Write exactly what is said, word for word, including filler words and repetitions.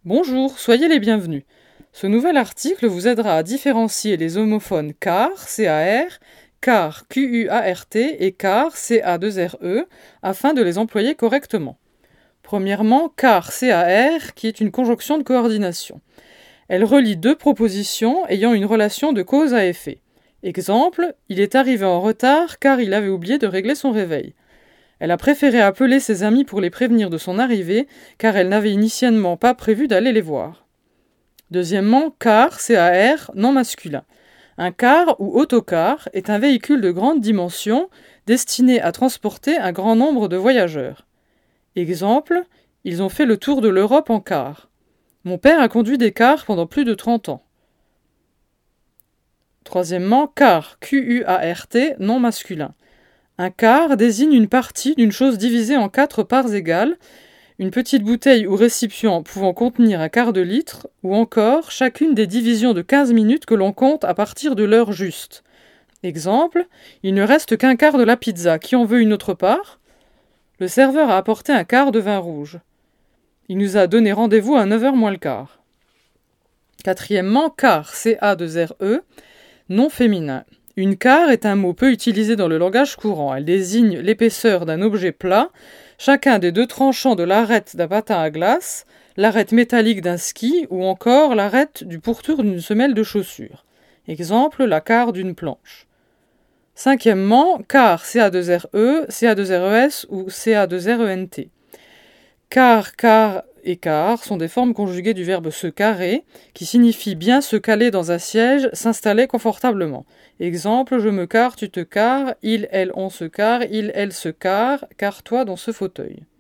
Bonjour, soyez les bienvenus. Ce nouvel article vous aidera à différencier les homophones car, C A R, car, Q U A R T et car, C A deux R E, afin de les employer correctement. Premièrement, car, C A R, qui est une conjonction de coordination. Elle relie deux propositions ayant une relation de cause à effet. Exemple, il est arrivé en retard car il avait oublié de régler son réveil. Elle a préféré appeler ses amis pour les prévenir de son arrivée, car elle n'avait initialement pas prévu d'aller les voir. Deuxièmement, car, C A R, non masculin. Un car ou autocar est un véhicule de grande dimension destiné à transporter un grand nombre de voyageurs. Exemple, ils ont fait le tour de l'Europe en car. Mon père a conduit des cars pendant plus de trente ans. Troisièmement, car, Q U A R T, non masculin. Un quart désigne une partie d'une chose divisée en quatre parts égales, une petite bouteille ou récipient pouvant contenir un quart de litre, ou encore chacune des divisions de quinze minutes que l'on compte à partir de l'heure juste. Exemple, il ne reste qu'un quart de la pizza, qui en veut une autre part ? Le serveur a apporté un quart de vin rouge. Il nous a donné rendez-vous à neuf heures moins le quart. Quatrièmement, car, C A deux R E, non féminin. Une quart est un mot peu utilisé dans le langage courant. Elle désigne l'épaisseur d'un objet plat, chacun des deux tranchants de l'arête d'un patin à glace, l'arête métallique d'un ski ou encore l'arête du pourtour d'une semelle de chaussure. Exemple, la quart d'une planche. Cinquièmement, car, C A deux R E, C A deux R E S ou C A deux R E N T. Car, car et car sont des formes conjuguées du verbe se carrer, qui signifie bien se caler dans un siège, s'installer confortablement. Exemple, je me carre, tu te carres, il, elle, on se carre, il, elle se carre, carre-toi dans ce fauteuil.